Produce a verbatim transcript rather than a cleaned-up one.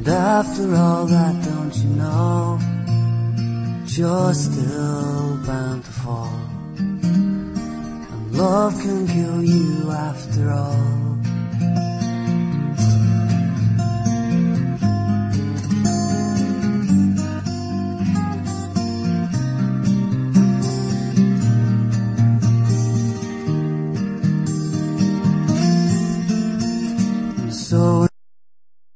And after all that, don't you know, you're still bound to fall, and love can kill you after all.